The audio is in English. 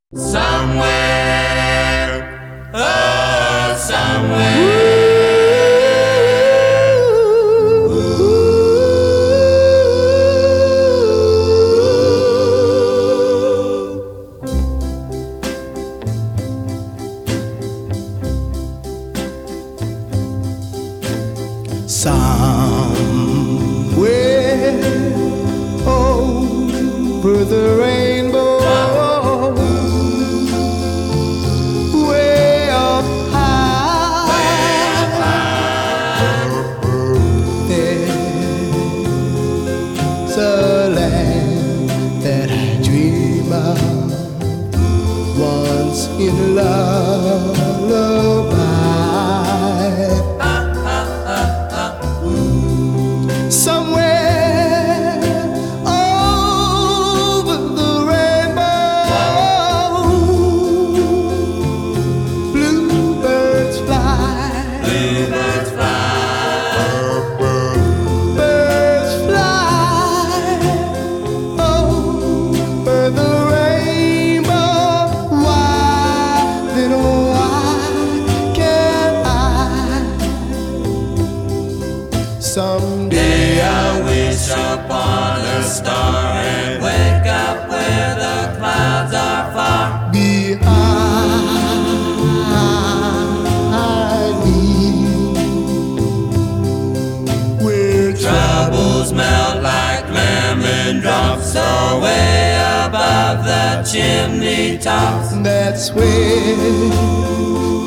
Somewhere, oh, somewhere. Somewhere over the rainbow, way up high, there's a land that I dream of once in a lullaby. Somewhere over the rainbow, bluebirds fly. Bluebirds fly. Birds fly over the rainbow. Why, then why can't I someday? I wish upon a star and wake up where the clouds are far behind me, where troubles melt like lemon drops away above the chimney tops. that's where